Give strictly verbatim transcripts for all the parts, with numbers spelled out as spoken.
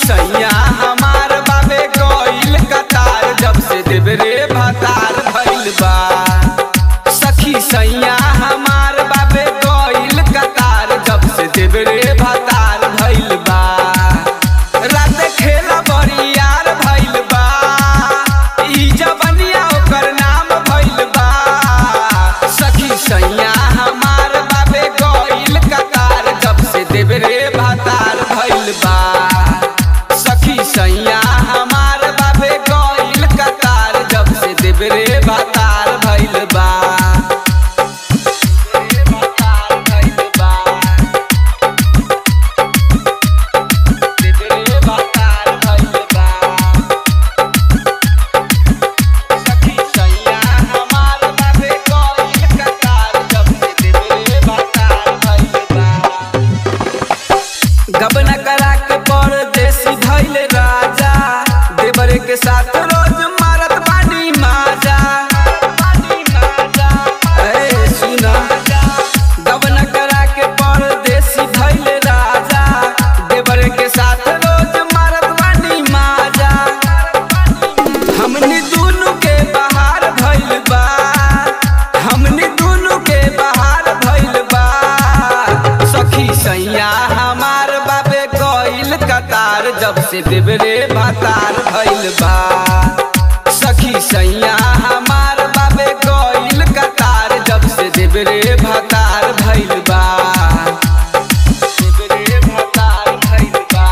सैया हमार बाबे गइल कतार जब से देवरे भतार भइल बा। सखी सैया हमार बाबे गइल कतार जब से देवरे भतार भइल बा। रात खेला बरियार भइल बा, ई जवनिया ओकर नाम भइल बा। सखी सैया हमार बाबे गइल कतार जब से देवरे भतार भइल बा। सखी सैया हमार बाबे गइल कतार जब से देवरे भतार भइल बा। गबना करा के परदेसी धइल राजा, देवरे के साथ रोज मारत बानी माजा। ए सुना, गबना करा के परदेसी धइल राजा, देवरे के साथ रोज मारत बानी माजा। हमनी दुनु के बहार भइल बा, हमनी दुनु के बहार भइल बा। सखी सैया हमार बाबे गइल कतार जब से देवरे भतार भइल बा। सखी सैया हमार बाबे गइल कतार जब से देवरे भतार भइल बा। देवरे भतार भइल बा।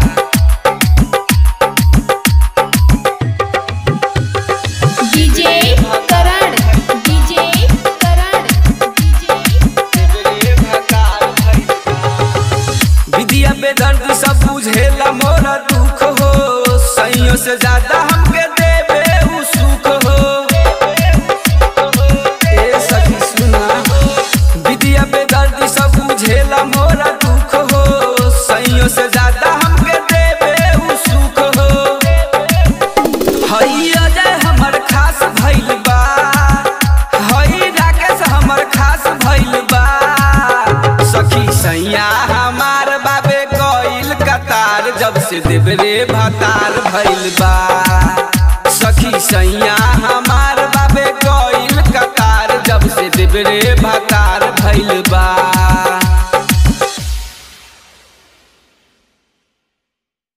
डीजे करण डीजे करण देवरे भतार भइल बा। विधिया पे दर्द सब बुझेला मोरा दुख हो, सैयों से ज्यादा हमके देवे उ सुख हो। ए सखी सुना, विधिया पे दर्द सब बुझेला मोरा दुख हो, सैयों से ज्यादा हमके देवे उ सुख हो। हई अजय हमर खास भइल बा, हई राकेश हमर खास भइल बा। सखी सैया हमार बाबे गइल कतार जब से देवरे भतार भइल बा।